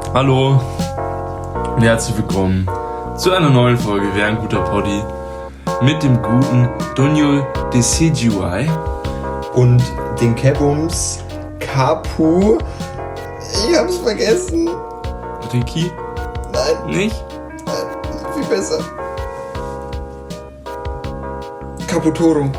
Hallo und herzlich willkommen zu einer neuen Folge Wer ein guter Poddy mit dem guten Daniel Decidui und den Kebums Kapu. Ich hab's vergessen. Ricky? Nein. Nicht? Nein, viel besser. Kaputoro.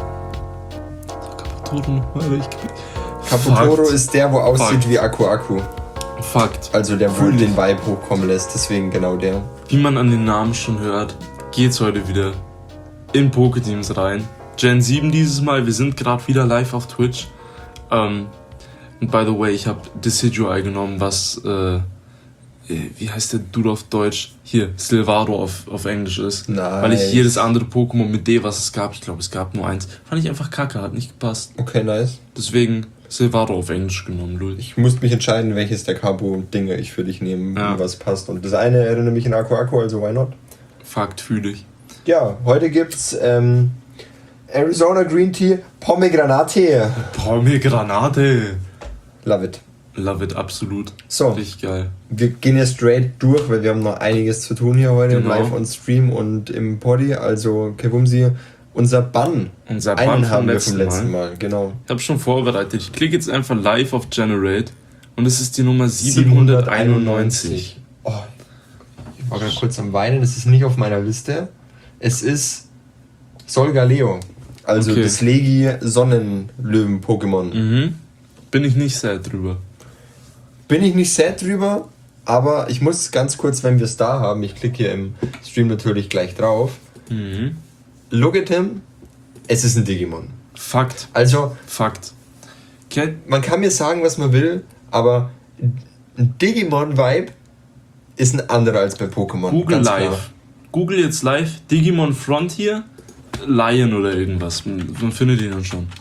Kaputoro ist der, wo aussieht wie Aku Aku. Fakt. Also der, wo den Vibe hochkommen lässt, deswegen genau der. Wie man an den Namen schon hört, geht's heute wieder in Pokéteams rein. Gen 7 dieses Mal, wir sind gerade wieder live auf Twitch. Und by the way, ich habe Decidueye genommen, was, wie heißt der Dude auf Deutsch? Hier, Silvaro auf Englisch ist. Nice. Weil ich jedes andere Pokémon mit D, was es gab, ich glaube es gab nur eins, fand ich einfach kacke, hat nicht gepasst. Okay, nice. Deswegen Silvaro auf Englisch genommen, Lul. Ich musste mich entscheiden, welches der Kapu-Dinge ich für dich nehme, was passt. Und das eine erinnert mich an Aku Aku, also why not? Fakt, fühle ich. Ja, heute gibt's Arizona Green Tea Pomegranate. Pomegranate. Love it. Love it, absolut. So. Richtig geil. Wir gehen ja straight durch, weil wir haben noch einiges zu tun hier heute, genau. Live on Stream und im Poddy. Also, Kebumsi, unser Bann. Einen haben wir vom letzten Mal. Genau. Ich habe schon vorbereitet. Ich klicke jetzt einfach live auf Generate und es ist die Nummer 791. Oh, ich war gerade kurz am Weinen, es ist nicht auf meiner Liste. Es ist Solgaleo, also das Legi-Sonnenlöwen-Pokémon. Mhm. Bin ich nicht sad drüber. Bin ich nicht sad drüber, aber ich muss ganz kurz, wenn wir es da haben, ich klicke hier im Stream natürlich gleich drauf. Mhm. Look at him, es ist ein Digimon. Fakt. Also, Fakt. Man kann mir sagen, was man will, aber ein Digimon-Vibe ist ein anderer als bei Pokémon. Google ganz live. Klar. Google jetzt live Digimon Frontier, Lion oder irgendwas. Man findet ihn dann schon.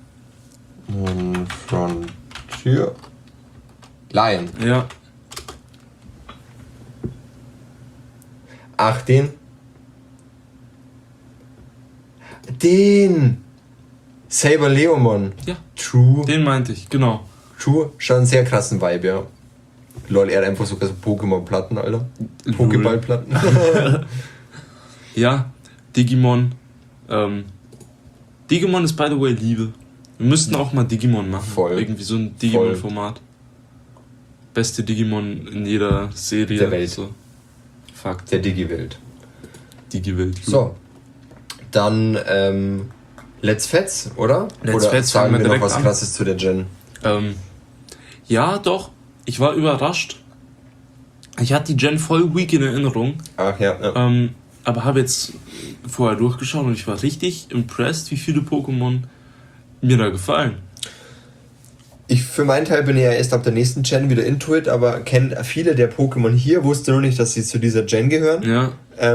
Frontier. Lion. Ja. Ach, den. Saber Leomon. Ja. True. Den meinte ich, genau. True. Schon einen sehr krassen Vibe, ja. Lol, er hat einfach sogar so Pokémon-Platten, Alter. Pokéball-Platten. Ja, Digimon. Digimon ist by the way Liebe. Wir müssten auch mal Digimon machen. Voll. Irgendwie so ein Digimon-Format. Beste Digimon in jeder Serie. Der Welt. So. Fakt. Der Digi-Welt. Digi-Welt. So. Dann, Let's Fets, oder? Let's oder Fets, sagen wir noch was an. Krasses zu der Gen? Ja, doch. Ich war überrascht. Ich hatte die Gen voll weak in Erinnerung. Ach ja. Aber habe jetzt vorher durchgeschaut und ich war richtig impressed, wie viele Pokémon mir da gefallen. Ich für meinen Teil bin ja erst ab der nächsten Gen wieder into it, aber kenne viele der Pokémon hier, wusste nur nicht, dass sie zu dieser Gen gehören. Ja.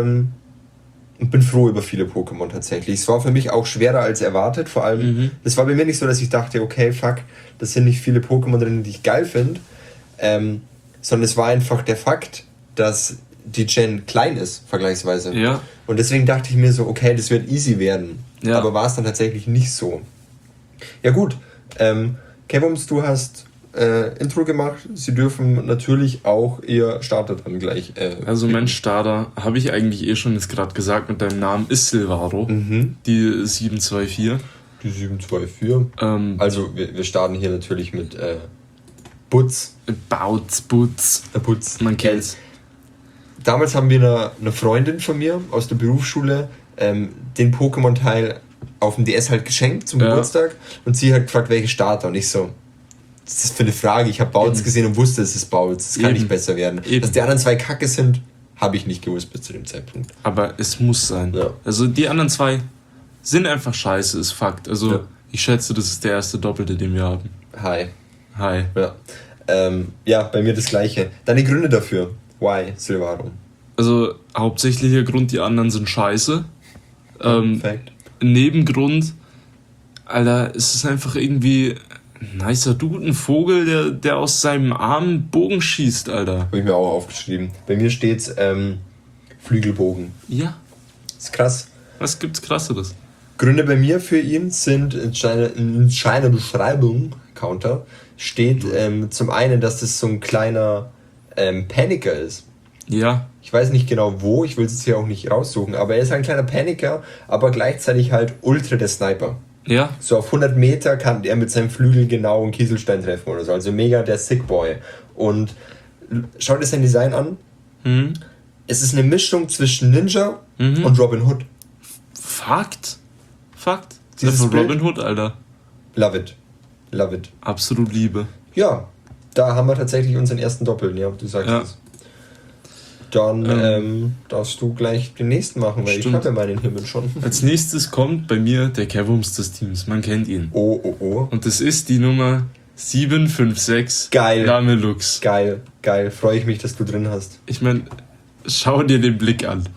Und bin froh über viele Pokémon tatsächlich. Es war für mich auch schwerer als erwartet, vor allem, das war bei mir nicht so, dass ich dachte, okay, fuck, das sind nicht viele Pokémon drin, die ich geil finde, sondern es war einfach der Fakt, dass die Gen klein ist, vergleichsweise. Ja. Und deswegen dachte ich mir so, okay, das wird easy werden. Ja. Aber war es dann tatsächlich nicht so. Ja gut, Kebums, du hast Intro gemacht. Sie dürfen natürlich auch ihr Starter dann gleich. Also mein Starter, habe ich eigentlich schon jetzt gerade gesagt mit deinem Namen, ist Silvaro. Die 724. Die 724. Also wir starten hier natürlich mit Butz. Butz. Der Butz. Man kennt's. Damals haben wir eine Freundin von mir aus der Berufsschule den Pokémon-Teil auf dem DS halt geschenkt zum Geburtstag und sie hat gefragt, welche Starter und ich so, das ist für eine Frage, ich habe Bouts gesehen und wusste, es ist Bouts, das kann nicht besser werden. Dass die anderen zwei kacke sind, habe ich nicht gewusst bis zu dem Zeitpunkt. Aber es muss sein. Ja. Also die anderen zwei sind einfach scheiße, ist Fakt. Also ich schätze, das ist der erste Doppelte, den wir haben. Hi. Ja. Ja, bei mir das gleiche. Deine Gründe dafür. Why Silvaro? Also hauptsächlicher Grund, die anderen sind scheiße. Fact. Nebengrund, Alter, es ist einfach irgendwie ein nicer Dude, ein Vogel, der aus seinem Arm Bogen schießt, Alter. Habe ich mir auch aufgeschrieben. Bei mir steht's Flügelbogen. Ja. Ist krass. Was gibt's Krasseres? Gründe bei mir für ihn sind in seiner Beschreibung, Counter, steht zum einen, dass das so ein kleiner Paniker ist. Ja. Ich weiß nicht genau wo, ich will es jetzt hier auch nicht raussuchen, aber er ist ein kleiner Paniker, aber gleichzeitig halt ultra der Sniper. Ja. So auf 100 Meter kann er mit seinem Flügel genau einen Kieselstein treffen oder so. Also mega der Sick Boy. Und schau dir sein Design an. Mhm. Es ist eine Mischung zwischen Ninja und Robin Hood. Fakt. Dieses Von Bild? Robin Hood, Alter. Love it. Love it. Absolut Liebe. Ja, da haben wir tatsächlich unseren ersten Doppeln, ja, du sagst es. Dann darfst du gleich den nächsten machen, weil stimmt. ich habe ja meinen Himmel schon. Als nächstes kommt bei mir der Kevums des Teams. Man kennt ihn. Oh. Und das ist die Nummer 756. Geil. Lamelux. Geil. Freue ich mich, dass du drin hast. Ich meine, schau dir den Blick an.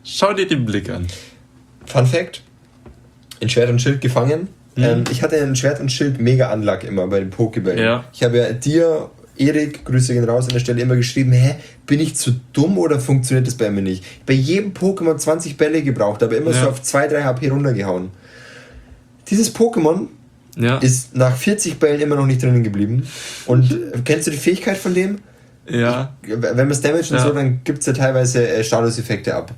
Fun Fact: In Schwert und Schild gefangen. Ich hatte einen Schwert und Schild mega Anlag immer bei den Pokébällen. Ja. Ich habe ja dir, Erik, Grüße gehen raus, an der Stelle immer geschrieben, bin ich zu dumm oder funktioniert das bei mir nicht? Bei jedem Pokémon 20 Bälle gebraucht, aber immer so auf 2-3 HP runtergehauen. Dieses Pokémon ist nach 40 Bällen immer noch nicht drinnen geblieben. Und kennst du die Fähigkeit von dem? Ja. Wenn man es damage und so, dann gibt es ja teilweise Statuseffekte ab.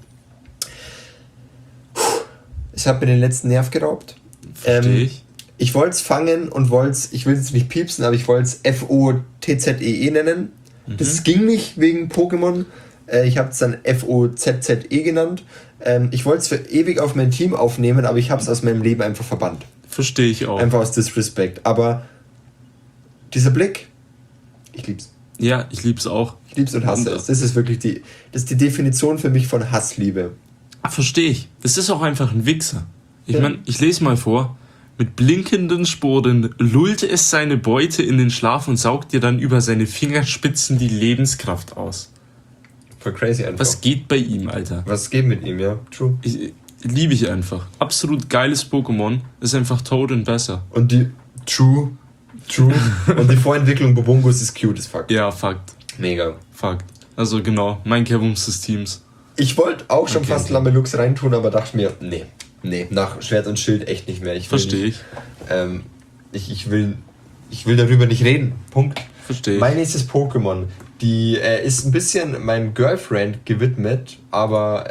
Ich habe mir den letzten Nerv geraubt. Ich wollte es fangen und ich will es nicht piepsen, aber ich wollte es FOTZEE nennen. Das ging nicht wegen Pokémon. Ich habe es dann FOZZE genannt. Ich wollte es für ewig auf mein Team aufnehmen, aber ich habe es aus meinem Leben einfach verbannt. Verstehe ich auch. Einfach aus Disrespect. Aber dieser Blick, ich lieb's. Ja, ich lieb's auch. Ich lieb's und hasse es. Das ist wirklich die Definition für mich von Hassliebe. Verstehe ich. Das ist auch einfach ein Wichser. Ich meine, ich lese mal vor. Mit blinkenden Sporen lullt es seine Beute in den Schlaf und saugt ihr dann über seine Fingerspitzen die Lebenskraft aus. Voll crazy einfach. Was geht bei ihm, Alter? Was geht mit ihm, ja? True. Liebe ich einfach. Absolut geiles Pokémon. Ist einfach tot und besser. Und die True. Und die Vorentwicklung Bobungus ist cute as fuck. Ja, Fakt. Mega. Fakt. Also genau, mein Kevums des Teams. Ich wollte auch schon fast Lamelux reintun, aber dachte mir, nee, nach Schwert und Schild echt nicht mehr. Verstehe ich. Ich will darüber nicht reden. Punkt. Verstehe ich. Mein nächstes Pokémon, die ist ein bisschen meinem Girlfriend gewidmet, aber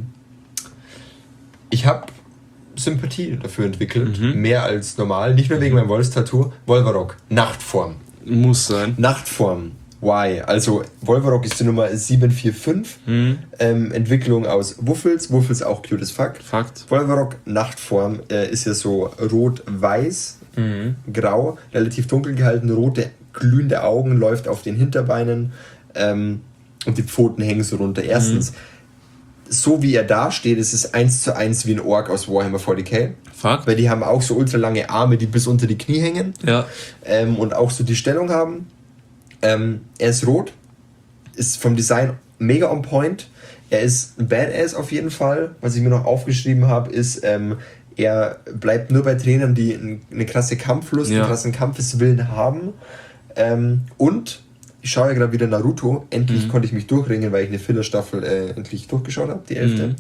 ich habe Sympathie dafür entwickelt, mehr als normal, nicht nur wegen meinem Wolfstattoo. Volvarok, Nachtform. Muss sein. Nachtform. Why? Also Volvarok ist die Nummer 745. Entwicklung aus Wuffels. Wuffels auch cute as fuck. Fakt. Volvarok Nachtform ist ja so rot-weiß, grau, relativ dunkel gehalten, rote glühende Augen, läuft auf den Hinterbeinen und die Pfoten hängen so runter. Erstens, so wie er da steht, ist es 1:1 wie ein Ork aus Warhammer 40k. Fakt. Weil die haben auch so ultra lange Arme, die bis unter die Knie hängen. Ja. Und auch so die Stellung haben. Er ist rot, ist vom Design mega on point. Er ist ein Badass auf jeden Fall. Was ich mir noch aufgeschrieben habe, ist, er bleibt nur bei Trainern, die eine krasse Kampflust, einen krassen Kampfeswillen haben. Und ich schaue ja gerade wieder Naruto. Endlich konnte ich mich durchringen, weil ich eine Filler-Staffel endlich durchgeschaut habe, die 11.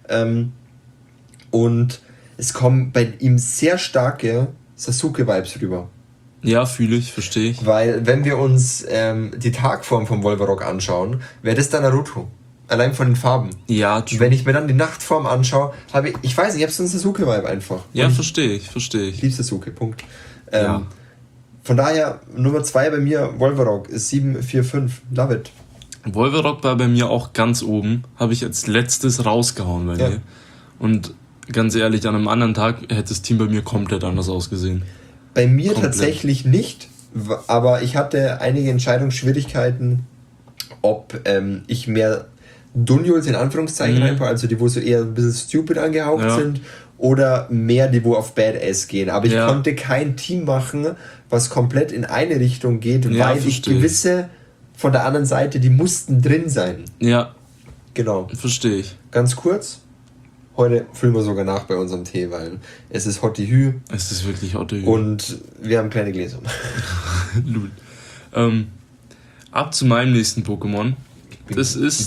Und es kommen bei ihm sehr starke Sasuke-Vibes rüber. Ja, fühle ich, verstehe ich. Weil, wenn wir uns die Tagform vom Volvarok anschauen, wäre das dann Naruto. Allein von den Farben. Ja, true. Wenn ich mir dann die Nachtform anschaue, ich weiß nicht, ich habe so einen Sasuke-Vibe einfach. Ja, verstehe ich. Ich liebe Sasuke, Punkt. Von daher, Nummer 2 bei mir, Volvarok, ist 745. Love it. Volvarok war bei mir auch ganz oben. Habe ich als letztes rausgehauen bei mir. Und ganz ehrlich, an einem anderen Tag hätte das Team bei mir komplett anders ausgesehen. Bei mir tatsächlich nicht, aber ich hatte einige Entscheidungsschwierigkeiten, ob ich mehr Dunjuls in Anführungszeichen reinpacke, also die, wo so eher ein bisschen stupid angehaucht sind, oder mehr die, wo auf Badass gehen. Aber ich konnte kein Team machen, was komplett in eine Richtung geht, weil ich gewisse von der anderen Seite, die mussten drin sein. Ja. Genau. Verstehe ich. Ganz kurz. Heute füllen wir sogar nach bei unserem Tee, weil es ist Hottihü. Es ist wirklich Hottihü. Und wir haben kleine Gläser. Lul. Ab zu meinem nächsten Pokémon. Das ist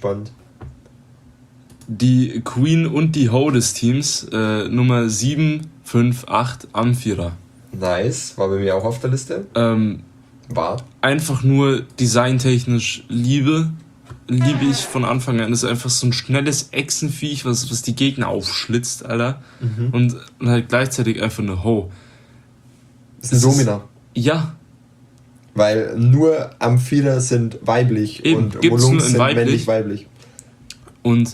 die Queen und die Ho des Teams. Nummer 758 Amphira. Nice. War bei mir auch auf der Liste. War. Einfach nur designtechnisch liebe ich von Anfang an. Das ist einfach so ein schnelles Echsenviech, was die Gegner aufschlitzt, Alter. Und halt gleichzeitig einfach eine Ho. Das ist ein Domina. Ja. Weil nur Amphira sind weiblich Eben, und Molungs sind männlich-weiblich. Und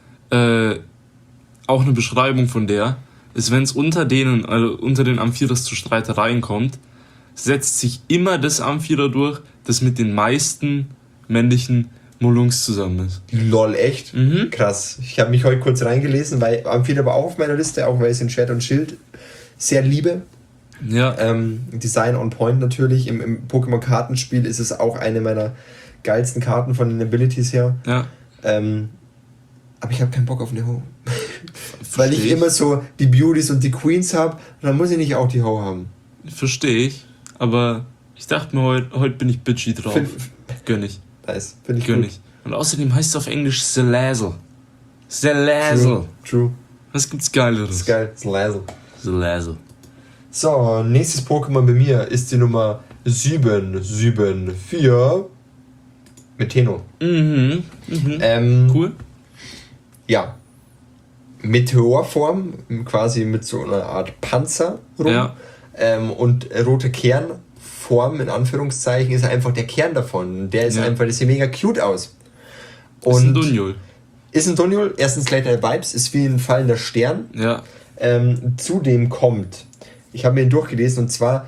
auch eine Beschreibung von der ist, wenn es unter den Amphiras zu Streitereien kommt, setzt sich immer das Amphira durch, das mit den meisten männlichen Molungs zusammen ist. Lol, echt? Krass. Ich habe mich heute kurz reingelesen, weil Amphira war auch auf meiner Liste, auch weil ich es in Schwert und Schild sehr liebe. Ja. Design on point natürlich. Im Pokémon-Kartenspiel ist es auch eine meiner geilsten Karten von den Abilities her. Ja. Aber ich habe keinen Bock auf eine Ho. Weil ich immer so die Beauties und die Queens habe, dann muss ich nicht auch die Ho haben. Verstehe ich. Aber ich dachte mir, heute bin ich bitchy drauf. Gönn ich. Nice. Finde ich Gönn gut. ich. Und außerdem heißt es auf Englisch Salazzle. Salazzle. True. Was gibt's Geileres? Das ist geil. Salazzle. Salazzle. So, nächstes Pokémon bei mir ist die Nummer 774. Meteno. Cool. Ja. Meteorform, quasi mit so einer Art Panzer rum. Ja. Und rote Kernform, in Anführungszeichen, ist einfach der Kern davon. Der ist einfach, das sieht mega cute aus. Und ist ein Dunjul. Ist ein Dunjul. Erstens Late Night Vibes, ist wie ein fallender Stern. Ja. Zudem kommt, ich habe mir ihn durchgelesen, und zwar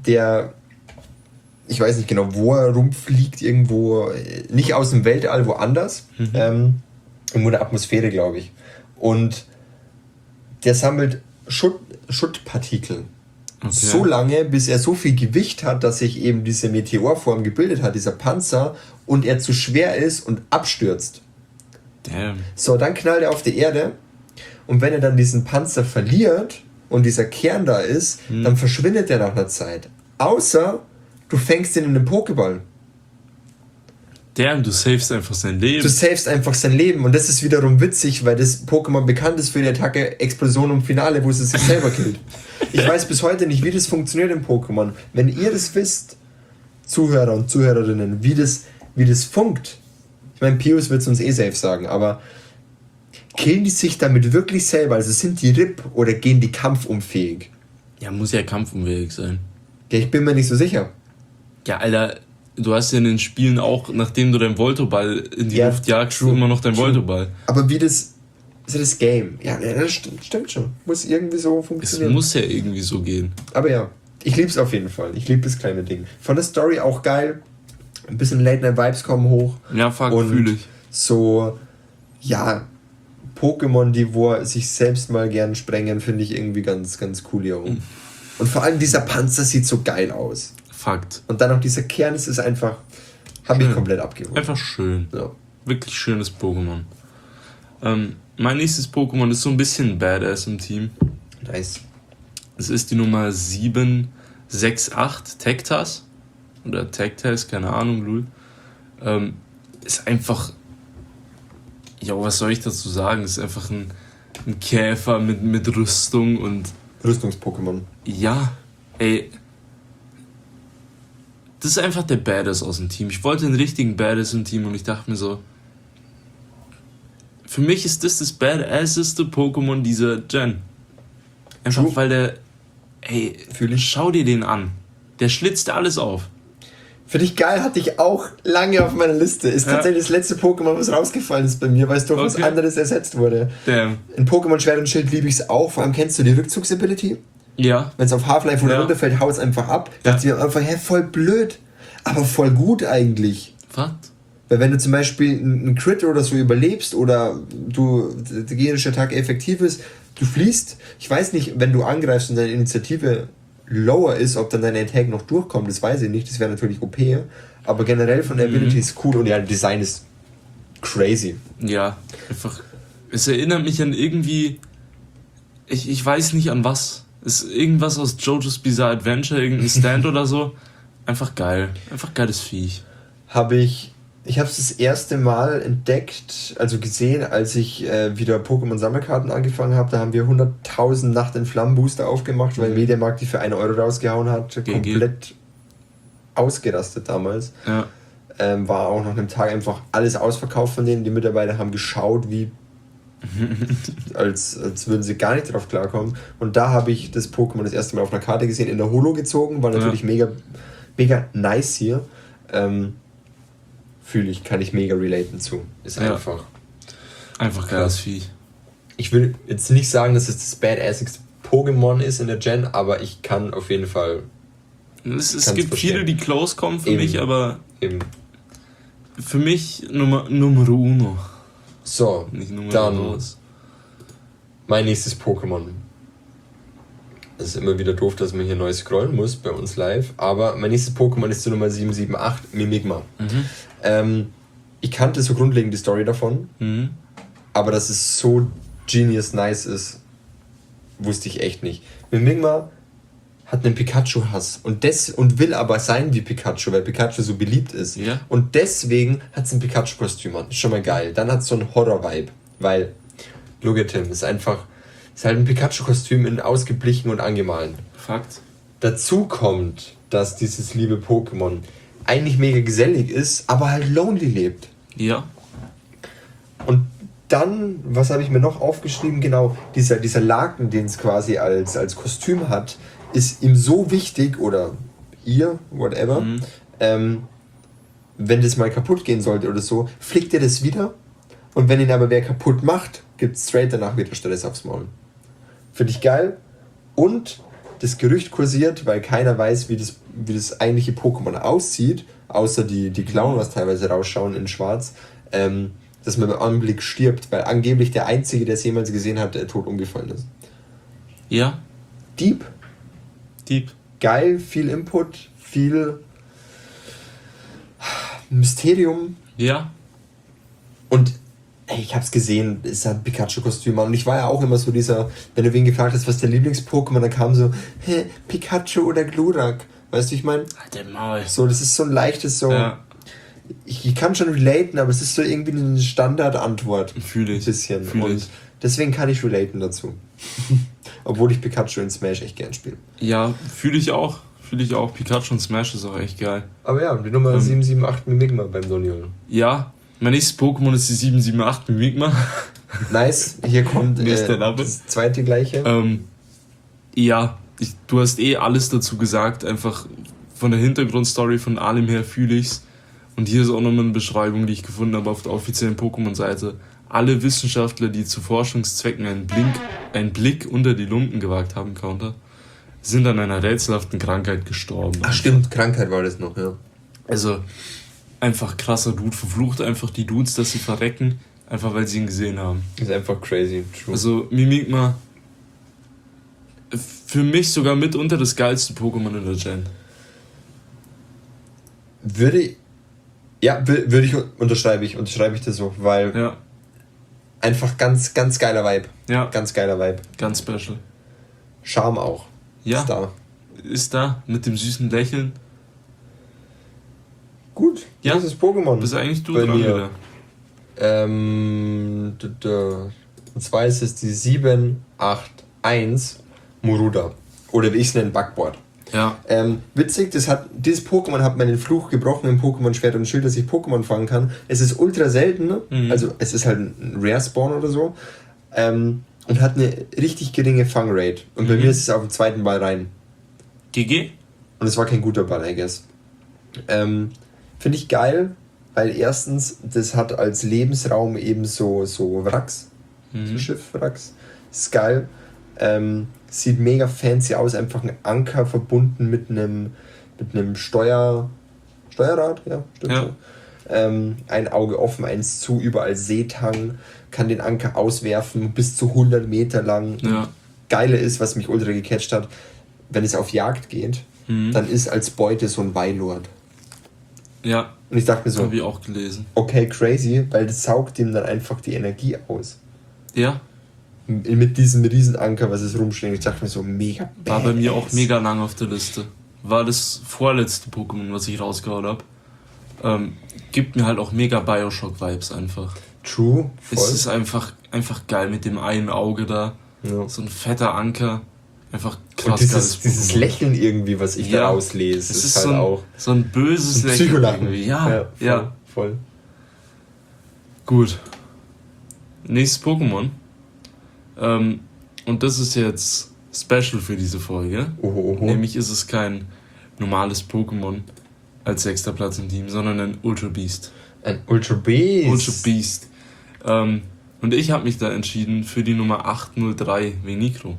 ich weiß nicht genau, wo er rumfliegt, irgendwo, nicht aus dem Weltall, woanders. Irgendwo in der Atmosphäre, glaube ich. Und der sammelt Schuttpartikel. Okay. So lange, bis er so viel Gewicht hat, dass sich eben diese Meteorform gebildet hat, dieser Panzer, und er zu schwer ist und abstürzt. Damn. So, dann knallt er auf die Erde, und wenn er dann diesen Panzer verliert und dieser Kern da ist, dann verschwindet er nach einer Zeit. Außer du fängst ihn in einen Pokéball. Damn, du savest einfach sein Leben. Du savest einfach sein Leben, und das ist wiederum witzig, weil das Pokémon bekannt ist für die Attacke Explosion und Finale, wo es sich selber killt. Ich weiß bis heute nicht, wie das funktioniert im Pokémon. Wenn ihr das wisst, Zuhörer und Zuhörerinnen, wie das funkt, ich meine, Pius wird es uns safe sagen, aber killen die sich damit wirklich selber? Also sind die RIP oder gehen die kampfunfähig? Ja, muss ja kampfunfähig sein. Ja, ich bin mir nicht so sicher. Ja, Alter, du hast ja in den Spielen auch, nachdem du deinen Voltoball in die Luft jagst, immer noch deinen Voltoball. Aber wie das ist das Game. Ja, das stimmt schon. Muss irgendwie so funktionieren. Es muss ja irgendwie so gehen. Aber ja, ich lieb's auf jeden Fall. Ich liebe das kleine Ding. Von der Story auch geil. Ein bisschen Late-Night-Vibes kommen hoch. Ja, fuck, und fühle ich. So, ja, Pokémon, die wo sich selbst mal gern sprengen, finde ich irgendwie ganz, ganz cool hier oben. Und vor allem dieser Panzer sieht so geil aus. Fakt. Und dann noch dieser Kern, es ist einfach, habe ich komplett abgeholt. Einfach schön. Ja. Wirklich schönes Pokémon. Mein nächstes Pokémon ist so ein bisschen badass im Team. Nice. Es ist die Nummer 768, Tektas. Oder Tektas, keine Ahnung, Lul. Ist einfach... Ja, was soll ich dazu sagen? Ist einfach ein Käfer mit Rüstung und... Rüstungs-Pokémon. Ja, ey... Das ist einfach der Badass aus dem Team. Ich wollte einen richtigen Badass im Team und ich dachte mir so... Für mich ist das badasseste Pokémon dieser Gen. Einfach True. weil der... Ey, schau dir den an. Der schlitzt alles auf. Finde ich geil, hatte ich auch lange auf meiner Liste. Ist tatsächlich das letzte Pokémon, was rausgefallen ist bei mir, weil es durch was anderes ersetzt wurde. Damn. In Pokémon Schwert und Schild liebe ich es auch. Vor allem kennst du die Rückzugsability? Ja. Wenn es auf Half-Life oder runterfällt, haut es einfach ab. Da dachte ich mir einfach, voll blöd. Aber voll gut eigentlich. Fakt. Weil wenn du zum Beispiel einen Crit oder so überlebst oder der gegnerische Attack effektiv ist, du fliehst. Ich weiß nicht, wenn du angreifst und deine Initiative lower ist, ob dann deine Attack noch durchkommt, das weiß ich nicht. Das wäre natürlich OP. Aber generell von der Ability ist cool, und ja, das Design ist crazy. Ja, einfach. Es erinnert mich an irgendwie. Ich weiß nicht an was. Es ist irgendwas aus JoJo's Bizarre Adventure, irgendein Stand oder so. Einfach geil. Einfach geiles Viech. Ich habe es das erste Mal entdeckt, also gesehen, als ich wieder Pokémon-Sammelkarten angefangen habe. Da haben wir 100.000 Nacht in Flammen Booster aufgemacht, weil Mediamarkt die für 1 Euro rausgehauen hat. Komplett ausgerastet damals. Ja. War auch nach einem Tag einfach alles ausverkauft von denen. Die Mitarbeiter haben geschaut, wie als würden sie gar nicht drauf klarkommen. Und da habe ich das Pokémon das erste Mal auf einer Karte gesehen, in der Holo gezogen, war natürlich mega nice hier. Fühle ich, kann ich mega relaten zu. Ist einfach. Einfach geiles Vieh. Ich will jetzt nicht sagen, dass es das badassigste Pokémon ist in der Gen, aber ich kann auf jeden Fall. Es gibt viele, die close kommen für mich, aber eben. Für mich Nummer uno. So, nicht Nummer dann dos. Mein nächstes Pokémon. Es ist immer wieder doof, dass man hier neu scrollen muss bei uns live, aber mein nächstes Pokémon ist die Nummer 778, Mimigma. Ich kannte so grundlegend die Story davon, aber dass es so genius nice ist, wusste ich echt nicht. Mimigma hat einen Pikachu-Hass und will aber sein wie Pikachu, weil Pikachu so beliebt ist. Ja. Und deswegen hat es ein Pikachu-Kostüm an. Ist schon mal geil. Dann hat es so einen Horror-Vibe, weil look at him, ist halt ein Pikachu-Kostüm in ausgeblichen und angemahlen. Fakt. Dazu kommt, dass dieses liebe Pokémon eigentlich mega gesellig ist, aber halt lonely lebt. Ja. Und dann, was habe ich mir noch aufgeschrieben? Genau, dieser Laken, den es quasi als Kostüm hat, ist ihm so wichtig, oder ihr, whatever, wenn das mal kaputt gehen sollte oder so, flickt er das wieder. Und wenn ihn aber wer kaputt macht, gibt es straight danach wieder Stress aufs Maul. Finde ich geil. Und das Gerücht kursiert, weil keiner weiß, wie das eigentliche Pokémon aussieht, außer die Clown, was teilweise rausschauen in schwarz, dass man beim Anblick stirbt, weil angeblich der Einzige, der es jemals gesehen hat, tot umgefallen ist. Ja. Deep. Geil, viel Input, viel Mysterium. Ja. Und ich hab's gesehen, ist ein Pikachu-Kostüm an. Und ich war ja auch immer so dieser, wenn du wen gefragt hast, was ist der Lieblings-Pokémon, dann kam so, Pikachu oder Glurak. Weißt du, ich meine? Halt den Maul. So, das ist so ein leichtes, so. Ja. Ich kann schon relaten, aber es ist so irgendwie eine Standardantwort. Fühle ich. Ein bisschen. Und deswegen kann ich relaten dazu. Obwohl ich Pikachu in Smash echt gern spiele. Ja, fühle ich auch. Pikachu in Smash ist auch echt geil. Aber ja, die Nummer 778 Mimigma beim Doniol. Ja, mein nächstes Pokémon ist die 778 Mimigma. Nice, hier kommt das zweite gleiche. Ja, du hast alles dazu gesagt. Einfach von der Hintergrundstory von allem her fühle ich's. Und hier ist auch nochmal eine Beschreibung, die ich gefunden habe auf der offiziellen Pokémon-Seite. Alle Wissenschaftler, die zu Forschungszwecken einen Blick unter die Lumpen gewagt haben, sind an einer rätselhaften Krankheit gestorben. Ach stimmt, Krankheit war das noch, ja. Also, einfach krasser Dude, verflucht einfach die Dudes, dass sie verrecken, einfach weil sie ihn gesehen haben. Ist einfach crazy, true. Also, Mimigma, für mich sogar mitunter das geilste Pokémon in der Gen. Unterschreibe ich das so, weil einfach ganz, ganz geiler Vibe. Ja. Ganz geiler Vibe. Ganz special. Charme auch. Ja. Ist da. Mit dem süßen Lächeln. Gut. Ja. Das ist Pokémon. Bist eigentlich du dran wieder. Und zwar ist es die 781 Muruda. Oder wie ich es nenne, Backboard. Ja. Witzig, dieses Pokémon hat meinen Fluch gebrochen im Pokémon Schwert und Schild, dass ich Pokémon fangen kann. Es ist ultra selten, also es ist halt ein Rare Spawn oder so. Und hat eine richtig geringe Fangrate. Und bei mir ist es auf dem zweiten Ball rein. GG? Und es war kein guter Ball, I guess. Finde ich geil, weil erstens, das hat als Lebensraum eben so Wracks. So Schiffwracks. Ist geil. Sieht mega fancy aus, einfach ein Anker verbunden mit einem Steuerrad, ja, stimmt so. Ein Auge offen, eins zu, überall Seetang, kann den Anker auswerfen, bis zu 100 Meter lang. Ja. Geile ist, was mich ultra gecatcht hat, wenn es auf Jagd geht, dann ist als Beute so ein Weilord. Ja. Und ich dachte mir so, habe ich auch gelesen. Okay, crazy, weil das saugt ihm dann einfach die Energie aus. Ja. Mit diesem Riesenanker, was es rumsteht. Ich dachte mir so, mega badass. War bei mir auch mega lang auf der Liste. War das vorletzte Pokémon, was ich rausgehauen habe. Gibt mir halt auch mega Bioshock-Vibes einfach. True, voll. Es ist einfach geil mit dem einen Auge da. Ja. So ein fetter Anker. einfach krass. Und dieses Lächeln irgendwie, was ich da auslese, es ist halt so ein, auch so ein böses Lächeln. Psycholachen. Ja, voll. Gut. Nächstes Pokémon. Und das ist jetzt special für diese Folge. Oho. Nämlich ist es kein normales Pokémon als 6. Platz im Team, sondern ein Ultra Beast. Ein Ultra Beast. Ultra Beast. Und ich habe mich da entschieden für die Nummer 803 Venicro.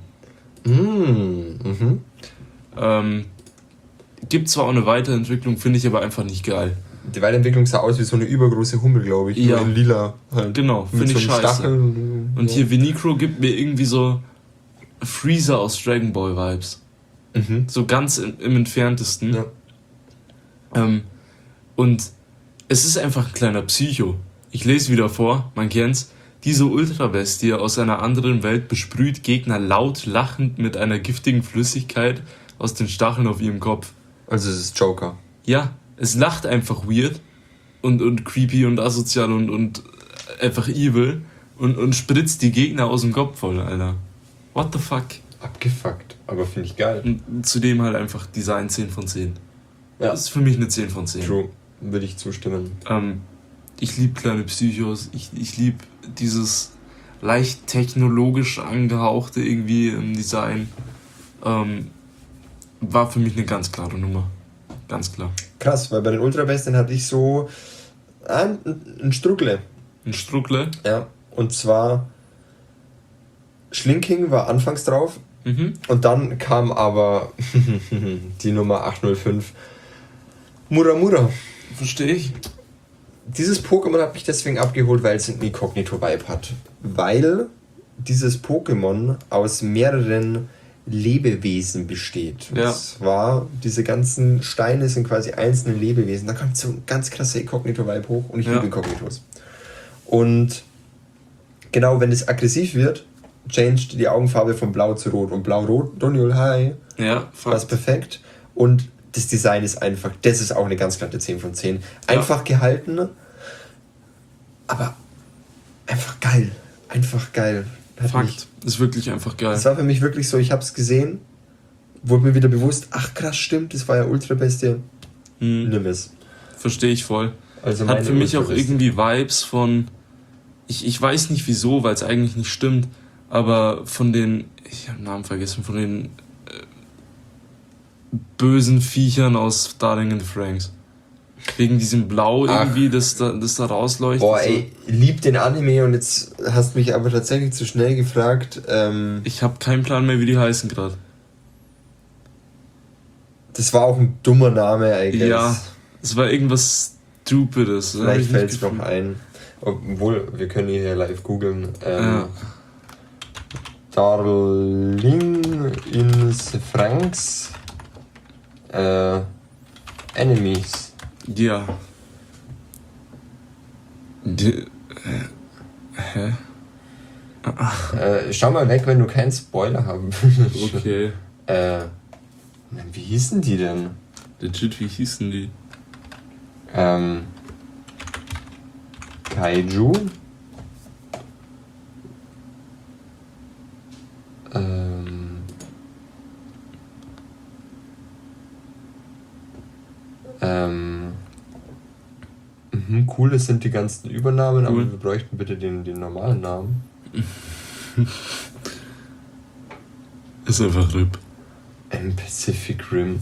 Gibt zwar auch eine Weiterentwicklung, finde ich aber einfach nicht geil. Die Weiterentwicklung sah aus wie so eine übergroße Hummel, glaube ich. Ja. Nur in lila. Halt. Genau, finde ich scheiße. Stachel. Und hier Venicro gibt mir irgendwie so Freezer aus Dragon Ball Vibes. So ganz im entferntesten. Ja. Und es ist einfach ein kleiner Psycho. Ich lese wieder vor, man kennt's. Diese Ultrabestie aus einer anderen Welt besprüht Gegner laut lachend mit einer giftigen Flüssigkeit aus den Stacheln auf ihrem Kopf. Also es ist Joker. Ja, es lacht einfach weird und creepy und asozial und einfach evil und spritzt die Gegner aus dem Kopf voll, Alter. What the fuck? Abgefuckt, aber finde ich geil. Und zudem halt einfach Design 10 von 10. Ja. Das ist für mich eine 10 von 10. True, würde ich zustimmen. Ich liebe kleine Psychos, ich liebe dieses leicht technologisch angehauchte irgendwie im Design. War für mich eine ganz klare Nummer. Ganz klar. Krass, weil bei den Ultrabestien hatte ich so ein Struckle. Ein Struckle? Ja, und zwar Schlinking war anfangs drauf und dann kam aber die Nummer 805 Muramura. Verstehe ich. Dieses Pokémon hat mich deswegen abgeholt, weil es einen Inkognito-Vibe hat. Weil dieses Pokémon aus mehreren Lebewesen besteht. Ja. Und zwar, diese ganzen Steine sind quasi einzelne Lebewesen. Da kommt so ein ganz krasser Inkognito-Vibe hoch und ich liebe Inkognitos. Und genau, wenn es aggressiv wird, changed die Augenfarbe von blau zu rot. Und blau-rot, Doniol High, war perfekt. Und das Design ist einfach, das ist auch eine ganz glatte 10 von 10. Einfach gehalten, aber einfach geil. Einfach geil. Fakt. Ist wirklich einfach geil. Das war für mich wirklich so, ich hab's gesehen, wurde mir wieder bewusst, ach krass, stimmt, das war ja Ultra-Bestie. Nimm es. Verstehe ich voll. Also hat für mich auch irgendwie Vibes von, ich weiß nicht wieso, weil es eigentlich nicht stimmt, aber von den, ich habe den Namen vergessen, von den bösen Viechern aus Darling in the Franxx. Wegen diesem Blau irgendwie, das da rausleuchtet. Boah, ey, lieb den Anime und jetzt hast mich aber tatsächlich zu schnell gefragt. Ich habe keinen Plan mehr, wie die heißen gerade. Das war auch ein dummer Name, I guess. Ja, es war irgendwas Stupides. Vielleicht fällt es noch ein. Obwohl, wir können hier live googeln. Darling in the Franxx Enemies. Ja. Hä? Schau mal weg, wenn du keinen Spoiler haben willst. Okay. Wie hießen die denn? Legit, wie hießen die? Kaiju. Cool, das sind die ganzen Übernamen, aber wir bräuchten bitte den normalen Namen. Ist einfach RIP. Pacific Rim.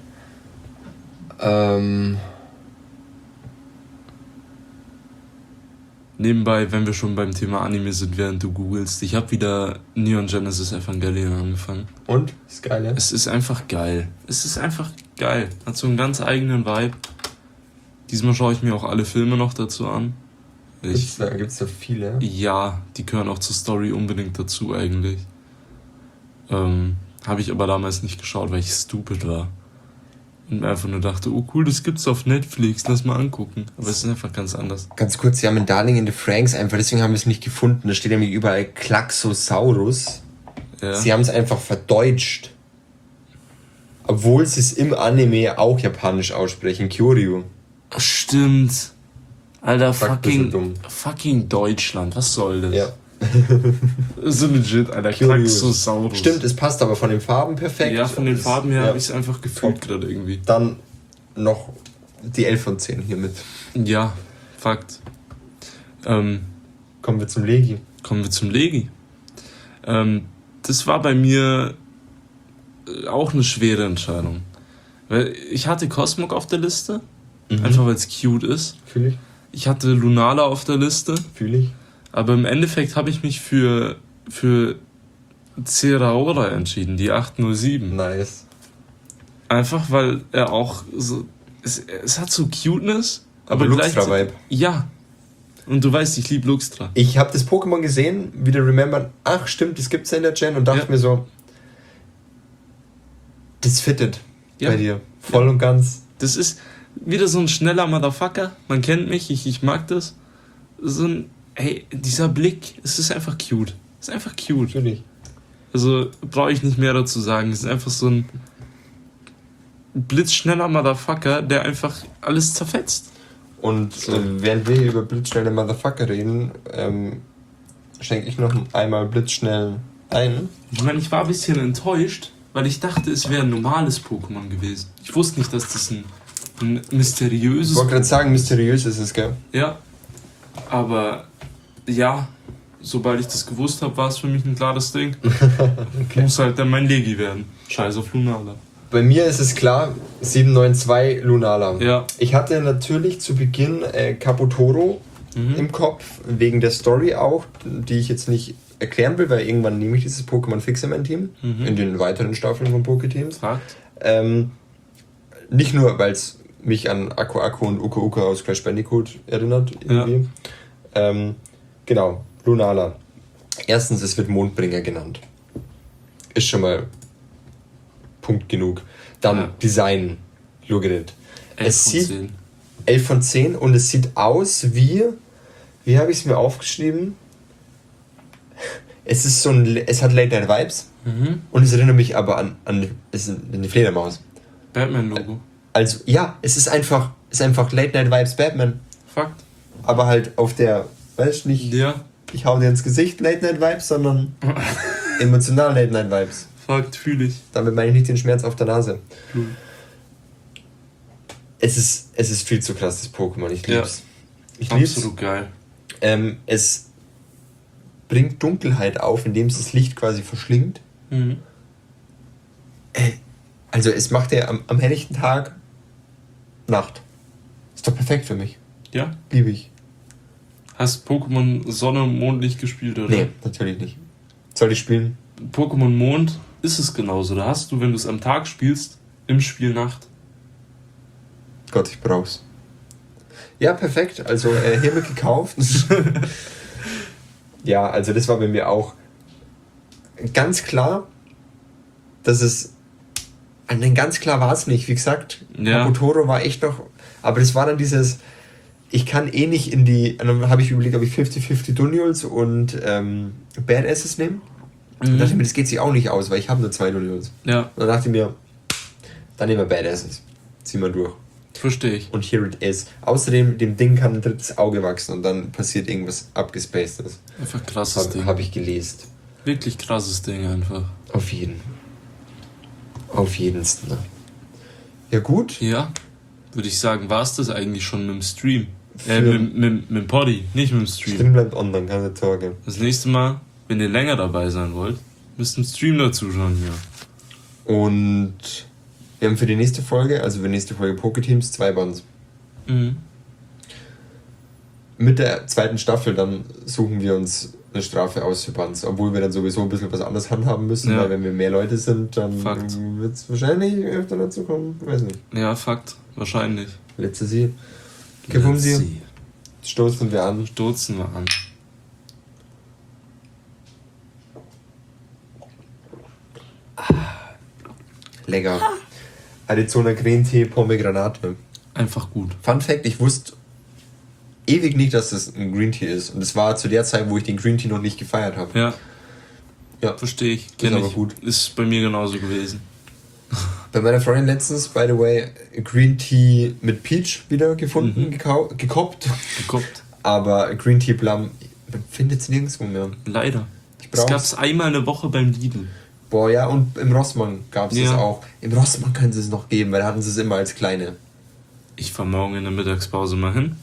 Nebenbei, wenn wir schon beim Thema Anime sind, während du googelst, ich habe wieder Neon Genesis Evangelion angefangen. Und? Ist geil, ja? Es ist einfach geil. Es ist einfach geil. Hat so einen ganz eigenen Vibe. Diesmal schaue ich mir auch alle Filme noch dazu an. Gibt's da viele? Ja, die gehören auch zur Story unbedingt dazu eigentlich. Habe ich aber damals nicht geschaut, weil ich stupid war. Und mir einfach nur dachte, oh cool, das gibt's auf Netflix, lass mal angucken. Aber es ist einfach ganz anders. Ganz kurz, sie haben ein Darling in the Franxx einfach, deswegen haben wir es nicht gefunden. Da steht nämlich überall Klaxosaurus. Ja. Sie haben es einfach verdeutscht. Obwohl sie es im Anime auch japanisch aussprechen. Kyoryu. Stimmt. Alter, Fuck, fucking Deutschland, was soll das? Ja. So legit, Alter. Klaxosaurus. Stimmt, es passt aber von den Farben perfekt. Ja, von den Farben her habe ich es einfach gefühlt gerade irgendwie. Dann noch die 11 von 10 hiermit. Ja, Fakt. Kommen wir zum Legi. Das war bei mir auch eine schwere Entscheidung. Weil ich hatte Cosmog auf der Liste, einfach weil es cute ist. Fühl ich. Ich hatte Lunala auf der Liste. Fühl ich. Aber im Endeffekt habe ich mich für Zeraora entschieden, die 807. Nice. Einfach weil er auch so. Es hat so Cuteness, aber Luxtra-Vibe. Ja. Und du weißt, ich liebe Luxtra. Ich habe das Pokémon gesehen, wieder remembern, ach stimmt, das gibt's ja in der Gen und dachte mir so, das fittet bei dir. Voll und ganz. Das ist wieder so ein schneller Motherfucker. Man kennt mich, ich mag das. So ein, hey, dieser Blick, es ist einfach cute. Es ist einfach cute. Natürlich. Also brauche ich nicht mehr dazu sagen. Es ist einfach so ein blitzschneller Motherfucker, der einfach alles zerfetzt. Und während wir hier über blitzschnelle Motherfucker reden, schenke ich noch einmal blitzschnell ein. Ich meine, ich war ein bisschen enttäuscht, weil ich dachte, es wäre ein normales Pokémon gewesen. Ich wusste nicht, dass das ein mysteriöses... Ich wollte gerade sagen, mysteriös ist es, gell? Ja, aber ja, sobald ich das gewusst habe, war es für mich ein klares Ding. Okay. Muss halt dann mein Legi werden. Scheiß auf Lunala. Bei mir ist es klar, 792 Lunala. Ja. Ich hatte natürlich zu Beginn Kaputoro im Kopf, wegen der Story auch, die ich jetzt nicht erklären will, weil irgendwann nehme ich dieses Pokémon fix in mein Team, in den weiteren Staffeln von Pokéteams. Nicht nur, weil es mich an Aku Aku und Uka Uka aus Crash Bandicoot erinnert, irgendwie. Ja. Genau, Lunala. Erstens, es wird Mondbringer genannt. Ist schon mal Punkt genug. Dann Design, look at it. 11 von 10 und es sieht aus wie habe ich es mir aufgeschrieben? Es ist so es hat Late Night Vibes und es erinnert mich aber an eine Fledermaus. Batman-Logo. Also, ja, es ist einfach Late Night Vibes Batman. Fakt. Aber halt auf der, weißt du, nicht, ich hau dir ins Gesicht Late Night Vibes, sondern emotional Late Night Vibes. Fakt, fühle ich. Damit meine ich nicht den Schmerz auf der Nase. Es ist viel zu krass, das Pokémon. Ich lieb's. Ich lieb's. Absolut geil. Es bringt Dunkelheit auf, indem es das Licht quasi verschlingt. Also es macht ja am helllichten Tag Nacht. Ist doch perfekt für mich. Ja. Liebe ich. Hast Pokémon Sonne und Mondlicht gespielt, oder? Nee, natürlich nicht. Soll ich spielen? Pokémon Mond ist es genauso. Da hast du, wenn du es am Tag spielst, im Spiel Nacht. Gott, ich brauch's. Ja, perfekt. Also hiermit gekauft. Ja, also das war bei mir auch ganz klar, dass es... Ganz klar war es nicht. Wie gesagt, Kaputoro war echt noch... Aber das war dann dieses... Ich kann eh nicht in die... Dann habe ich überlegt, ob ich 50-50 Duniols und Badasses nehme. Und dachte ich mir, das geht sich auch nicht aus, weil ich habe nur 2 Duniols. Ja. Und dann dachte ich mir, dann nehmen wir Badasses. Ziehen wir durch. Verstehe ich. Und here it is. Außerdem, dem Ding kann ein drittes Auge wachsen und dann passiert irgendwas abgespacedes. Einfach krasses Ding. Habe ich gelesen. Wirklich krasses Ding einfach. Auf jeden. Auf jedensten. Ja gut. Ja, würde ich sagen, war es das eigentlich schon mit dem Stream. Mit dem Poddy, nicht mit dem Stream. Stream bleibt online, keine Sorge. Das nächste Mal, wenn ihr länger dabei sein wollt, müsst ihr im Stream dazu schauen hier. Und wir haben für die nächste Folge, also für die nächste Folge Pokéteams, 2 Bands. Mit der zweiten Staffel dann suchen wir uns eine Strafe aus für Bands, obwohl wir dann sowieso ein bisschen was anderes handhaben müssen, weil wenn wir mehr Leute sind, dann wird es wahrscheinlich öfter dazu kommen, weiß nicht. Ja, Fakt, wahrscheinlich. Letzte Sie. Kevumsi. Stoßen wir an. Lecker. Arizona Green Tea Pomegranate. Einfach gut. Fun Fact, ich wusste ewig nicht, dass das ein Green Tea ist. Und es war zu der Zeit, wo ich den Green Tea noch nicht gefeiert habe. Ja. Verstehe ich. Kenn ich. Gut. Ist bei mir genauso gewesen. Bei meiner Freundin letztens, by the way, Green Tea mit Peach wieder gefunden, gekoppt. Aber Green Tea Plum Man findet es nirgendwo mehr. Leider. Ich Das brauch's. gab es einmal eine Woche beim Lidl. Boah, ja, und im Rossmann gab es Ja. das auch. Im Rossmann können sie es noch geben, weil da hatten sie es immer als kleine. Ich fahr morgen in der Mittagspause mal hin.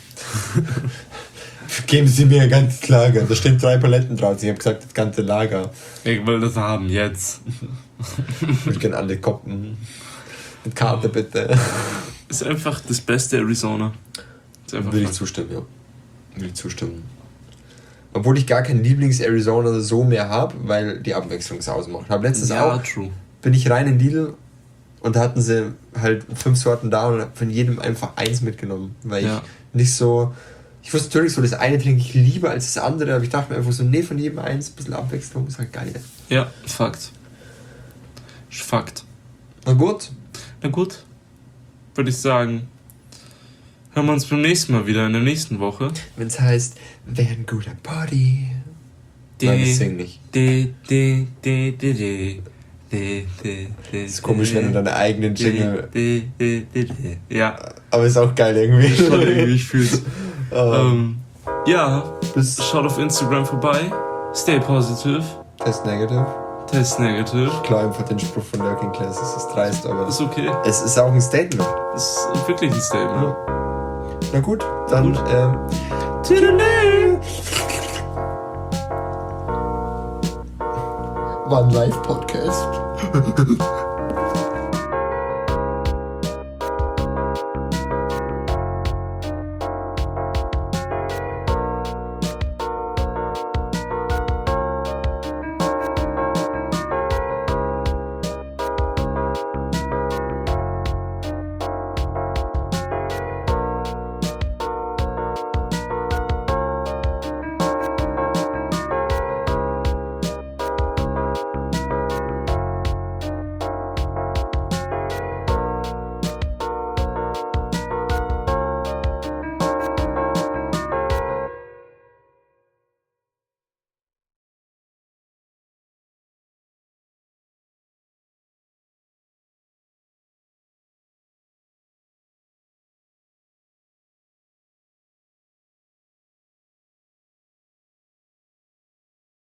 Geben Sie mir ein ganzes Lager. Da stehen 3 Paletten drauf. Ich habe gesagt, das ganze Lager. Ich will das haben, jetzt. Ich würde gerne alle koppen. Mit Karte bitte. Ist einfach das beste Arizona. Ist einfach Würde ich Fakt. zustimmen, ja. Würde ich zustimmen. Obwohl ich gar keinen Lieblings-Arizona so mehr habe, weil die Abwechslung es ausmacht. Habe letztens Ja, auch, true. bin ich rein in Lidl und da hatten sie halt 5 Sorten da und hab von jedem einfach eins mitgenommen. Weil Ja. ich nicht so... Ich wusste natürlich so, das eine trinke ich lieber als das andere, aber ich dachte mir einfach so, nee, von jedem eins, ein bisschen Abwechslung ist halt geil. Ja, Fakt. Ist Fakt. Na gut, Na gut, würde ich sagen, hören wir uns beim nächsten Mal wieder in der nächsten Woche. wenn es heißt, wer ein guter Body. Nein, das sing nicht. Das ist komisch, wenn du deine eigenen Jingle... Ja, Aber ist auch geil irgendwie. schon irgendwie, ich fühl's. Ja, Bis schaut auf Instagram vorbei. Stay positive. Test negative. Test negative. Klar, einfach den Spruch von Lurking Class, es ist dreist, aber Ist okay. es ist auch ein Statement. Ist wirklich ein Statement. Na gut, dann war ein Live-Podcast.